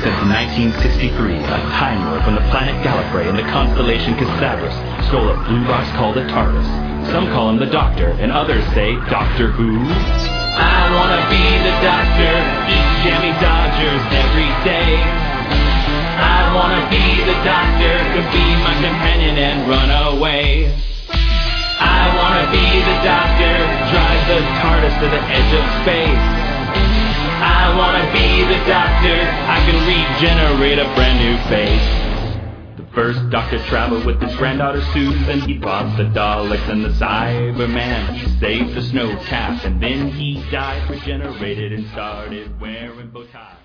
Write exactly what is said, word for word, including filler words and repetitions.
since nineteen sixty-three, a Time Lord from the planet Gallifrey in the constellation Casabras stole a blue box called a TARDIS. Some call him the Doctor, and others say Doctor Who. I wanna be the Doctor, eat jammy Dodgers every day. I wanna be the Doctor, could be my companion and run away. I wanna be the Doctor, drive the TARDIS to the edge of space. I wanna be the Doctor, I can regenerate a brand new face. The first Doctor traveled with his granddaughter Susan. He fought the Daleks and the Cyberman. He saved the snow cap and then he died, regenerated and started wearing bow ties.